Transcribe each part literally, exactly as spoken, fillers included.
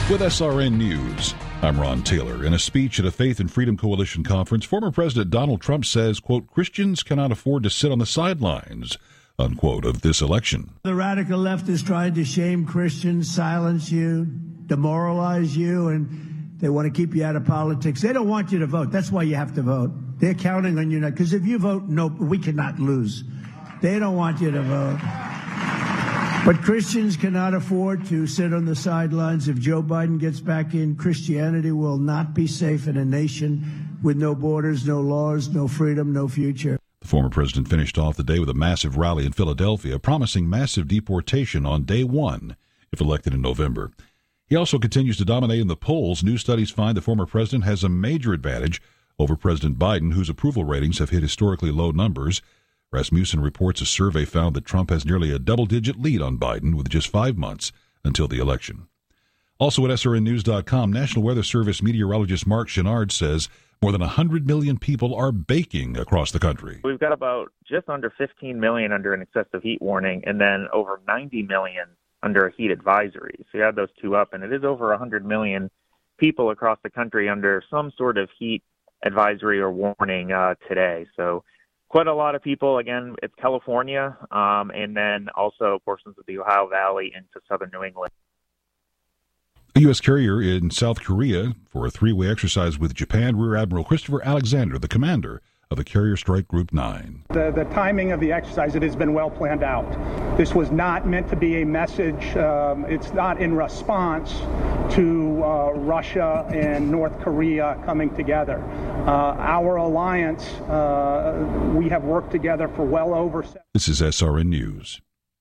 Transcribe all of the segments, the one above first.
With S R N News, I'm Ron Taylor. In a speech at a Faith and Freedom Coalition conference, former President Donald Trump says, quote, Christians cannot afford to sit on the sidelines, unquote, of this election. The radical left is trying to shame Christians, silence you, demoralize you, and they want to keep you out of politics. They don't want you to vote. That's why you have to vote. They're counting on you now, because if you vote no, we cannot lose. They don't want you to vote. But Christians cannot afford to sit on the sidelines. If Joe Biden gets back in, Christianity will not be safe in a nation with no borders, no laws, no freedom, no future. The former president finished off the day with a massive rally in Philadelphia, promising massive deportation on day one if elected in November. He also continues to dominate in the polls. New studies find the former president has a major advantage over President Biden, whose approval ratings have hit historically low numbers. Rasmussen reports a survey found that Trump has nearly a double-digit lead on Biden with just five months until the election. Also at S R N news dot com, National Weather Service meteorologist Mark Chenard says more than one hundred million people are baking across the country. We've got about just under fifteen million under an excessive heat warning and then over ninety million under a heat advisory. So you add those two up, and it is over one hundred million people across the country under some sort of heat advisory or warning uh, today. So quite a lot of people. Again, it's California, um, and then also portions of the Ohio Valley into southern New England. A U S carrier in South Korea for a three-way exercise with Japan, Rear Admiral Christopher Alexander, the commander of the Carrier Strike Group nine. The, the timing of the exercise, it has been well planned out. This was not meant to be a message. Um, it's not in response to uh, Russia and North Korea coming together. Uh, our alliance, uh, we have worked together for well over... This is S R N News.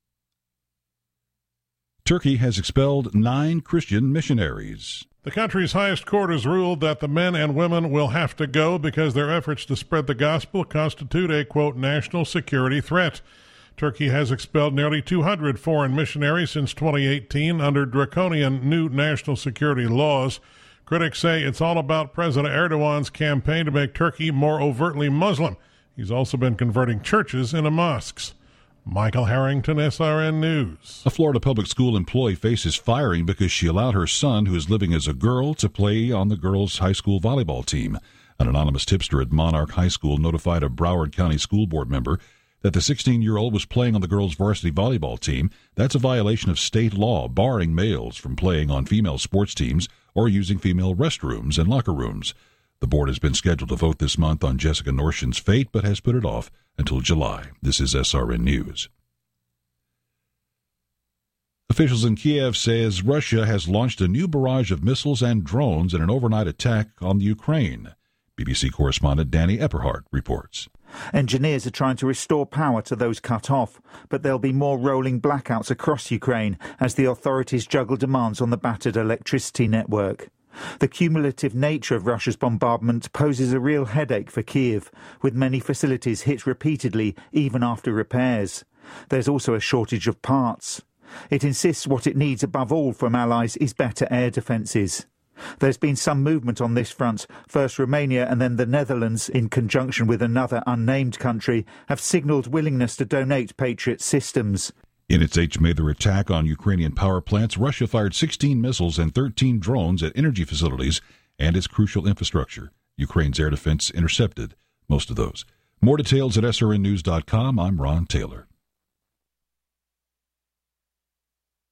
Turkey has expelled nine Christian missionaries. The country's highest court has ruled that the men and women will have to go because their efforts to spread the gospel constitute a, quote, national security threat. Turkey has expelled nearly two hundred foreign missionaries since twenty eighteen under draconian new national security laws. Critics say it's all about President Erdogan's campaign to make Turkey more overtly Muslim. He's also been converting churches into mosques. Michael Harrington, S R N News. A Florida public school employee faces firing because she allowed her son, who is living as a girl, to play on the girls' high school volleyball team. An anonymous tipster at Monarch High School notified a Broward County School Board member that the sixteen-year-old was playing on the girls' varsity volleyball team. That's a violation of state law, barring males from playing on female sports teams or using female restrooms and locker rooms. The board has been scheduled to vote this month on Jessica Norshin's fate, but has put it off until July. This is S R N News. Officials in Kiev says Russia has launched a new barrage of missiles and drones in an overnight attack on the Ukraine. B B C correspondent Danny Epperhart reports. Engineers are trying to restore power to those cut off, but there'll be more rolling blackouts across Ukraine as the authorities juggle demands on the battered electricity network. The cumulative nature of Russia's bombardment poses a real headache for Kiev, with many facilities hit repeatedly, even after repairs. There's also a shortage of parts. It insists what it needs above all from allies is better air defences. There's been some movement on this front. First Romania and then the Netherlands, in conjunction with another unnamed country, have signalled willingness to donate Patriot systems. In its eighth-Mather attack on Ukrainian power plants, Russia fired sixteen missiles and thirteen drones at energy facilities and its crucial infrastructure. Ukraine's air defense intercepted most of those. More details at S R N news dot com. I'm Ron Taylor.